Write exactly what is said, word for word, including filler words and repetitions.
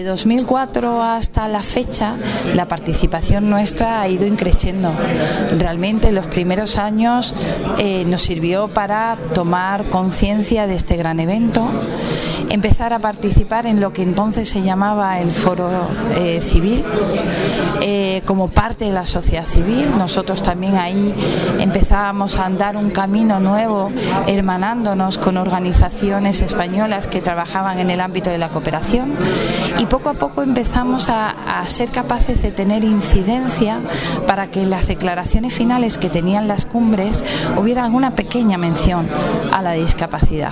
Desde dos mil cuatro hasta la fecha, la participación nuestra ha ido increciendo. Realmente los primeros años eh, nos sirvió para tomar conciencia de este gran evento, empezar a participar en lo que entonces se llamaba el Foro eh, Civil, eh, como parte de la sociedad civil. Nosotros también ahí empezábamos a andar un camino nuevo, hermanándonos con organizaciones españolas que trabajaban en el ámbito de la cooperación, y poco a poco empezamos a, a ser capaces de tener incidencia para que en las declaraciones finales que tenían las cumbres hubiera alguna pequeña mención a la discapacidad.